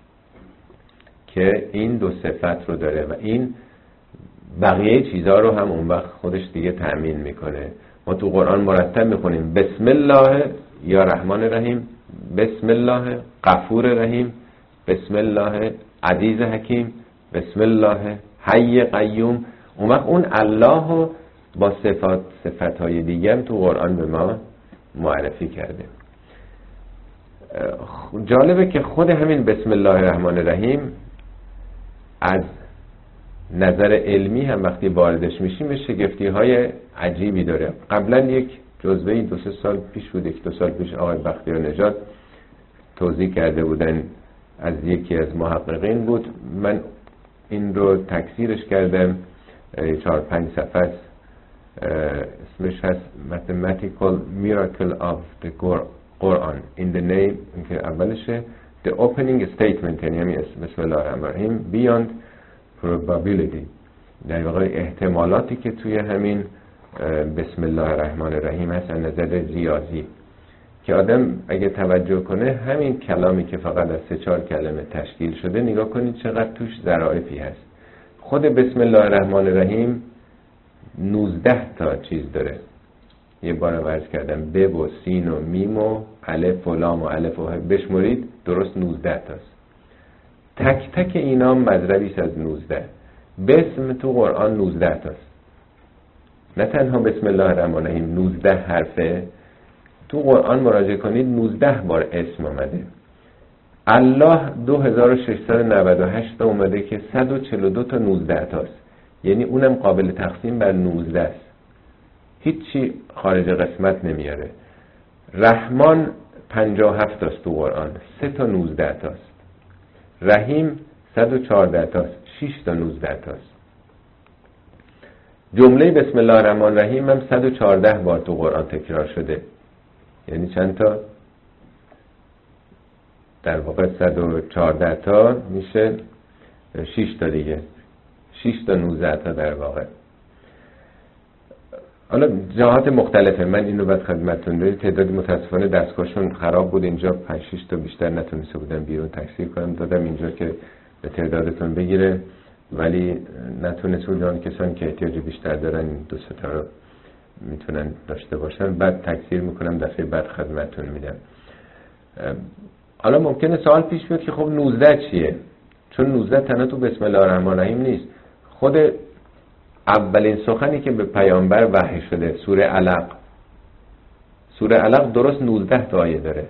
Speaker 1: که این دو صفت رو داره و این بقیه چیزها رو هم اون وقت خودش دیگه تأمین میکنه. ما تو قرآن مرتب میخونیم بسم الله یا رحمان رحیم، بسم الله غفور رحیم، بسم الله عزیز حکیم، بسم الله حی قیوم. اون وقت اون الله رو با صفات صفتهای دیگه هم تو قرآن به ما معرفی کرده. جالبه که خود همین بسم الله الرحمن الرحیم از نظر علمی هم وقتی واردش میشیم به شگفتی های عجیبی داره. قبلا یک جزوه‌ای دو سه سال پیش بود، یک دو سال پیش آقای بختیار نژاد توضیح کرده بودن، از یکی از محققین بود. من این رو تکثیرش کردم، چهار پنج صفحه است. اسمش هست Mathematical Miracle of the Quran in the name، که اولشه The Opening Statement، یعنی همین اسم بسم الله الرحمن الرحیم Beyond Probability، در واقع احتمالاتی که توی همین بسم الله الرحمن الرحیم هست از نظر ریاضی، که آدم اگه توجه کنه همین کلامی که فقط از سه چهار کلمه تشکیل شده، نگاه کنید چقدر توش ظرافی هست. خود بسم الله الرحمن الرحیم نوزده تا چیز داره. یه بار عرض کردم ب و سین و میم و الف و لام و الف و ه بشمرید درست نوزده تاست. تک تک اینا مضربیست از نوزده. بسم تو قرآن نوزده تاست. نه تنها بسم الله الرحمن الرحیم نوزده حرفه، تو قرآن مراجعه کنید نوزده بار اسم اومده. الله دو هزار و ششصد و نود و هشت تا اومده که صد و چهل و دو تا نوزده تاست، یعنی اونم قابل تقسیم بر نوزده است، هیچی خارج قسمت نمیاره. رحمان پنجاه و هفت تاست تو قرآن، سه تا نوزده تاست. رحیم صد و چهارده تاست، شش تا نوزده تاست. جمله بسم الله الرحمن الرحیم هم صد و چهارده بار تو قرآن تکرار شده، یعنی چند تا؟ در واقع صد و چهارده تا میشه شش تا دیگه، شش تا نوزده تا در واقع. حالا جهات مختلفه، من اینو بعد خدمتتون دارم. تعدادی متاسفانه دستگاهشون خراب بود اینجا، پنج شش تا بیشتر نتونسته بودم بیرون تکثیر کنم، دادم اینجا که به تعدادتون بگیره، ولی نتونست بودن. کسانی که احتیاج بیشتر دارن دو سه تا رو میتونن داشته باشن، بعد تکثیر میکنم، دفعه بعد خدمتتون میدم. حالا ممکنه سوال پیش بیاد که خب نوزده چیه؟ چون نوزده تنها تو بسم الله الرحمن الرحیم نیست. خود اولین سخنی که به پیامبر وحی شده سوره علق، سوره علق درست نوزده تا آیه داره،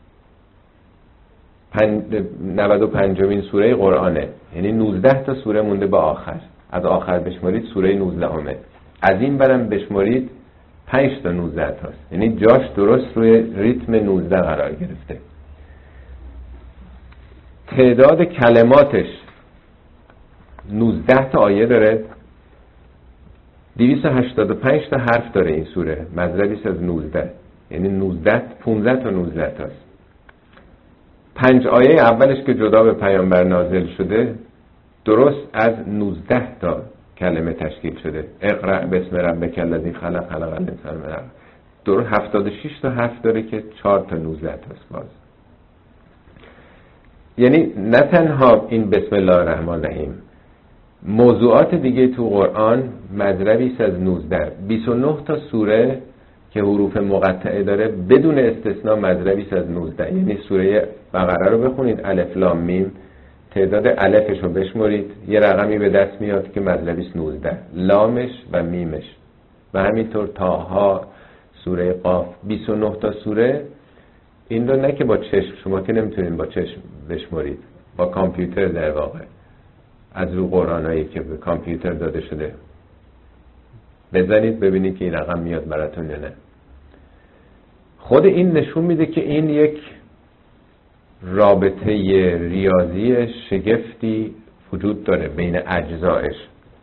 Speaker 1: نود و پنجمین سوره قرآنه، یعنی نوزده تا سوره مونده به آخر. از آخر بشمارید سوره نوزده همه، از این برم بشمارید پنج تا نوزده تاست، یعنی جاش درست روی ریتم نوزده قرار گرفته. تعداد کلماتش نوزده تا آیه داره، دویست و هشتاد و پنج تا حرف داره این سوره، مضربیست از نوزده، یعنی نوزده پانزده تا نوزده تاست. پنج آیه اولش که جدا به پیامبر نازل شده درست از نوزده تا کلمه تشکیل شده. اقرأ بسم ربک الذی خلق خلق الانسان من علق. درست هفتاد و شش تا حرف داره که چهار تا نوزده تاست باز. یعنی نه تنها این بسم الله الرحمن الرحیم، موضوعات دیگه تو قرآن مضربی است از نوزده. بیست و نه تا سوره که حروف مقطعه داره بدون استثناء مضربی است از نوزده. یعنی سوره بقره رو بخونید الف لام میم، تعداد الفش رو بشمرید، یه رقمی به دست میاد که مضربی است نوزده، لامش و میمش و همینطور تاها، سوره قاف، بیست و نه تا سوره. این رو نه که با چشم، شما که نمیتونید با چشم بشمرید، با کامپیوتر در واقع از رو قرآنایی که به کامپیوتر داده شده بزنید ببینید که این رقم میاد براتون یا نه. خود این نشون میده که این یک رابطه ریاضی شگفتی وجود داره بین اجزایش.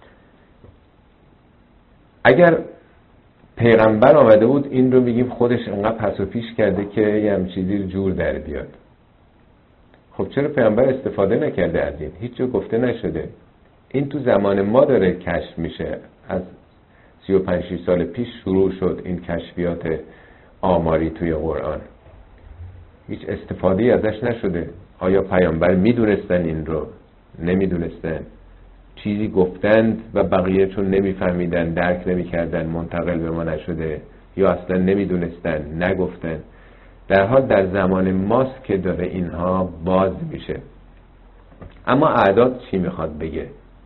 Speaker 1: اگر پیغمبر آمده بود این رو بگیم خودش انقدر پس و پیش کرده که یه هم چیزی جور در بیاد. خب چرا پیغمبر استفاده نکرده از این؟ هیچ جا گفته نشده. این تو زمان ما داره کشف میشه. از سی و پنج شش سال پیش شروع شد این کشفیات آماری توی قرآن. هیچ استفاده ازش نشده. آیا پیامبر میدونستن این رو؟ نمیدونستن. چیزی گفتند و بقیه چون نمیفهمیدن، درک نمیکردن، منتقل به ما نشده، یا اصلا نمیدونستن، نگفتن. در حال در زمان ماست که داره اینها باز میشه. اما اعداد چی میخواد بگه؟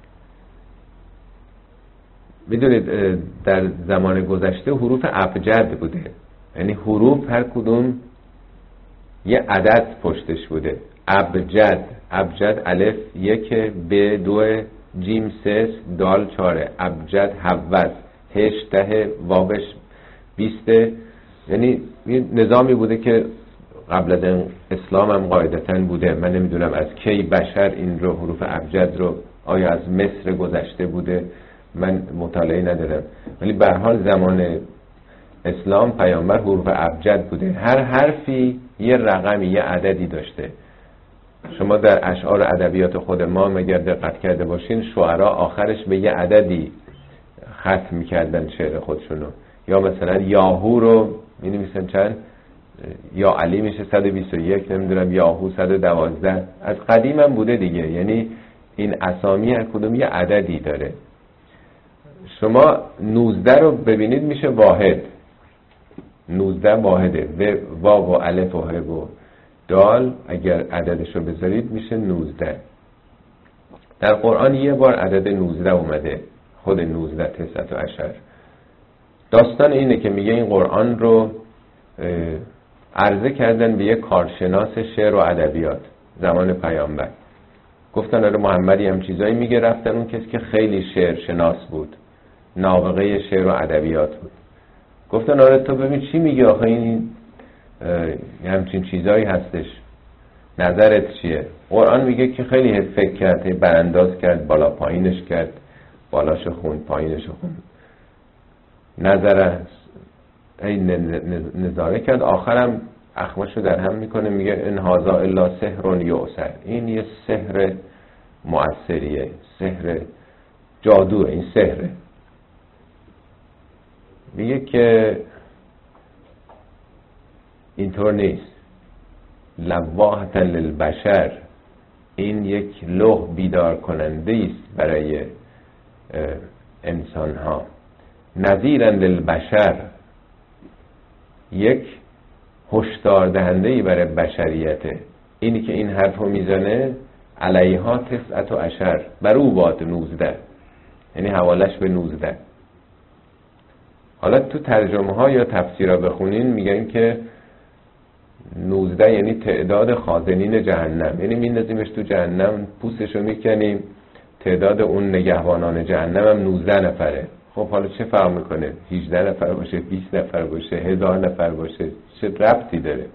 Speaker 1: میدونید در زمان گذشته حروف ابجد بوده، یعنی حروف هر کدوم یه عدد پشتش بوده. ابجد، ابجد الف یک، ب دو، جیم سه، دال چاره، ابجد هوز، هش ده، واوش بیسته. یعنی یه نظامی بوده که قبل از اسلام هم قاعدتاً بوده. من نمیدونم از کی بشر این رو حروف ابجد رو، آیا از مصر گذشته بوده، من مطالعه ندارم، ولی به هر حال زمان اسلام پیامبر حروف ابجد بوده. هر حرفی یه رقمی، یه عددی داشته. شما در اشعار ادبیات خود ما مگر دقت کرده باشین، شعرا آخرش به یه عددی ختم میکردن شعر خودشونو. یا مثلا یاهو رو می نویسن چند، یا علی میشه صد و بیست و یک، نمیدونم یاهو صد و دوازده. از قدیم هم بوده دیگه. یعنی این اسامی هر کدوم یه عددی داره. شما نوزده رو ببینید میشه واحد، نوزده واحده. و واو و الف و ه و دال اگر عددش رو بذارید میشه نوزده. در قرآن یه بار عدد نوزده اومده، خود نوزده تسعت و عشر. داستان اینه که میگه این قرآن رو عرضه کردن به یه کارشناس شعر و ادبیات زمان پیامبر. گفتن آره محمدی هم چیزایی میگه. رفتن اون کسی که خیلی شعر شناس بود، نابغه شعر و ادبیات بود. گفتن آره تو ببین چی میگه، آخه این همچین چیزایی هستش، نظرت چیه؟ قرآن میگه که خیلی فکر کرد، برانداز کرد، بالا پایینش کرد، بالاش خون پایینش خون، نظر این نظاره کرد. آخرم اخماشو در هم میکنه، میگه ان هذا الا سحر یؤثر. این یه سحر مؤثریه، سحر جادو، این سحره. میگه که اینطور نیست. لواحة للبشر، این یک لوح بیدار کننده است برای انسان ها. نذیرا للبشر، یک هشدار دهنده ای برای بشریته. اینی که این حرفو میزنه علیها تسعت و عشر، بر او باد نوزده، یعنی حوالش به نوزده. حالا تو ترجمه ها یا تفسیرها بخونین میگن که نوزده یعنی تعداد خازنین جهنم، یعنی میندازیمش تو جهنم، پوستشو میکنیم، تعداد اون نگهبانان جهنم هم نوزده نفره. خب حالا چه فرق میکنه هجده نفر باشه، بیست نفر باشه، هزار نفر باشه، چه ربطی داره؟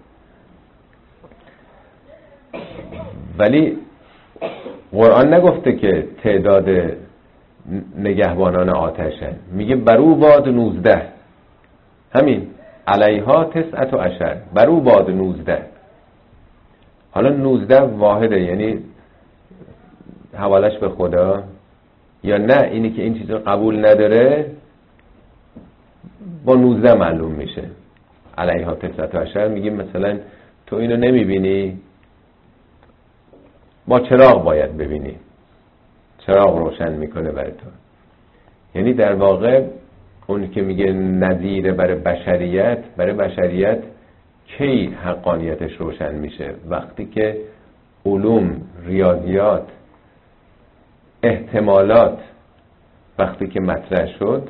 Speaker 1: ولی قرآن نگفته که تعداد نگهبانان آتشن، میگه برو باد نوزده، همین علیها تسعت و عشر، برو باد نوزده. حالا نوزده واحده یعنی حوالش به خدا، یا نه اینی که این چیز رو قبول نداره با نوزده معلوم میشه. علیها تسعت و عشر میگیم مثلا تو اینو نمیبینی، با چراغ باید ببینی، چراغ روشن میکنه برای تو. یعنی در واقع اون که میگه نظیر برای بشریت، برای بشریت کی حقانیتش روشن میشه؟ وقتی که علوم، ریاضیات، احتمالات وقتی که مطرح شد،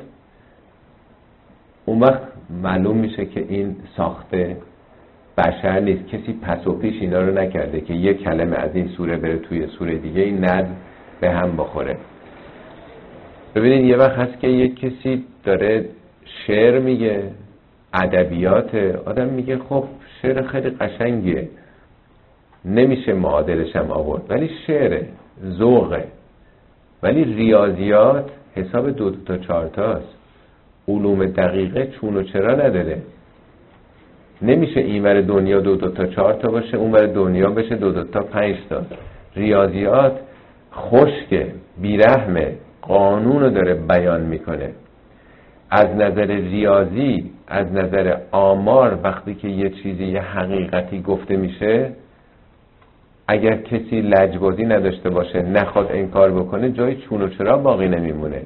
Speaker 1: اون وقت معلوم میشه که این ساخته بشر نیست، کسی پس و پیش اینا رو نکرده که یک کلمه از این سوره بره توی سوره دیگه این ند به هم بخوره. ببینید یه وقت هست که یک کسی داره شعر میگه، ادبیات، آدم میگه خب شعر خیلی قشنگیه، نمیشه معادلش هم آورد، ولی شعره، ذوقه. ولی ریاضیات حساب دو دو تا چهار تاست، علوم دقیقه چون و چرا نداره. نمیشه این ور دنیا دو دو تا چهار تا باشه، اون ور دنیا بشه دو دو تا پنج تا. ریاضیات خشکه، بیرحمه، قانون رو داره بیان میکنه. از نظر ریاضی، از نظر آمار، وقتی که یه چیزی، یه حقیقتی گفته میشه، اگر کسی لجبازی نداشته باشه، نخواد انکار بکنه، جای چون و چرا باقی نمیمونه.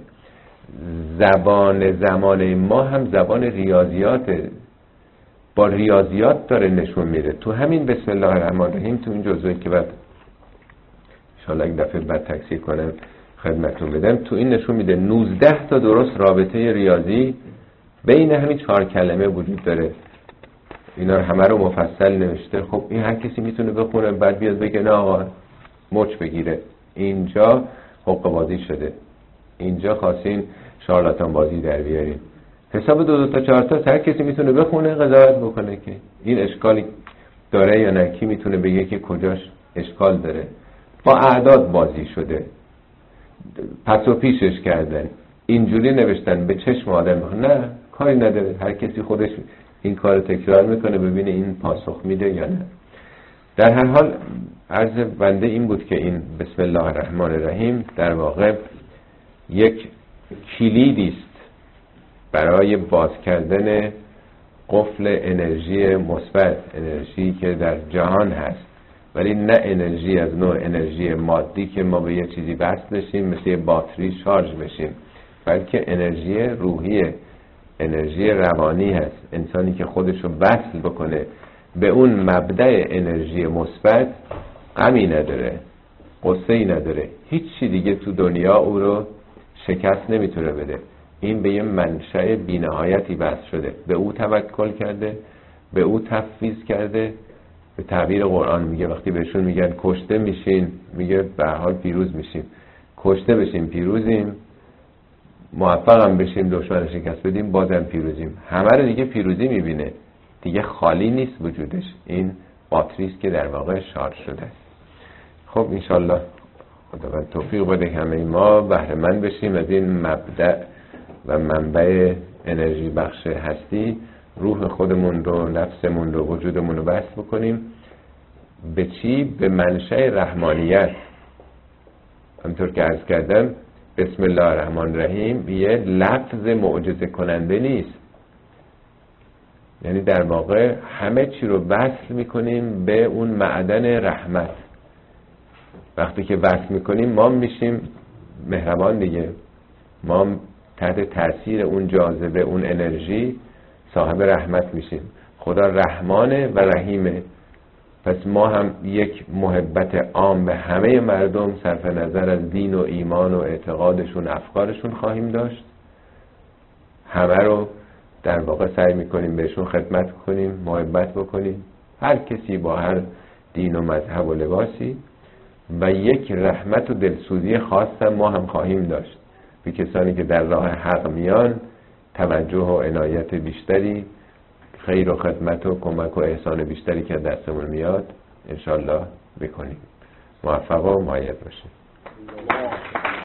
Speaker 1: زبان زمان ما هم زبان ریاضیاته، با ریاضیات داره نشون میده. تو همین بسم الله الرحمن الرحیم، تو این جزوی که بعد انشاءالله یک دفعه بعد تکثیر کنم خدمتتون بدم، تو این نشون میده نوزده تا درست رابطه ریاضی بین همین چهار کلمه وجود داره. اینا رو همه رو مفصل نوشته. خب این هر کسی میتونه بخونه، بعد بیاد بگه نه آقا مچ بگیره، اینجا حقه بازی شده، اینجا خواستین شارلاتان بازی در بیارین. حساب دو دو تا چهار تا هر کسی میتونه بخونه، قضاوت بکنه که این اشکالی داره یا نه. کی میتونه بگه که کجاش اشکال داره؟ با اعداد بازی شده، پس و پیشش کردن، اینجوری نوشتن به چشم آدم بخونه، نه کاری نداره، هر کسی خودش این کار تکرار میکنه ببینه این پاسخ میده یا نه. در هر حال عرض بنده این بود که این بسم الله الرحمن الرحیم در واقع یک کلیدی است برای باز کردن قفل انرژی مثبت، انرژی که در جهان هست، ولی نه انرژی از نوع انرژی مادی که ما به یه چیزی وصل بشیم مثل یه باتری شارژ بشیم، بلکه انرژی روحی، انرژی روانی هست. انسانی که خودشو وصل بکنه به اون مبدأ انرژی مثبت، غمی نداره، غصه‌ای نداره، هیچی دیگه تو دنیا او رو شکست نمیتونه بده. این به یه منشأ بی‌نهایتی وصل شده، به او توکل کرده، به او تفویض کرده. به تعبیر قرآن میگه وقتی بهشون میگن کشته میشین، میگه به هر حال پیروز میشیم. کشته بشیم پیروزیم، موفقم بشیم دشمن شکست بدیم بازم پیروزیم. همه رو دیگه پیروزی میبینه، دیگه خالی نیست وجودش. این باتری است که در واقع شارژ شده است. خب انشالله خداوند توفیق بده همه ما بهره مند بشیم از این مبدأ و منبع انرژی بخش هستی، روح خودمون رو، نفسمون رو، وجودمون رو وصل بکنیم به چی؟ به منشأ رحمانیت. همطور که عرض کردم بسم الله الرحمن الرحیم یه لفظ معجزه کننده نیست، یعنی در واقع همه چی رو وصل میکنیم به اون معدن رحمت. وقتی که وصل میکنیم ما میشیم مهربان دیگه، ما تحت تاثیر اون جاذبه، اون انرژی صاحب رحمت میشیم. خدا رحمانه و رحیمه. پس ما هم یک محبت عام به همه مردم صرف نظر از دین و ایمان و اعتقادشون افکارشون خواهیم داشت. همه رو در واقع سعی میکنیم بهشون خدمت کنیم، محبت بکنیم، هر کسی با هر دین و مذهب و لباسی. و یک رحمت و دلسوزی خاص ما هم خواهیم داشت به کسانی که در راه حق میان، توجه و عنایت بیشتری، خیر و خدمت و کمک و احسان بیشتری که دستمون میاد انشالله بکنیم. موفق و مؤید باشیم.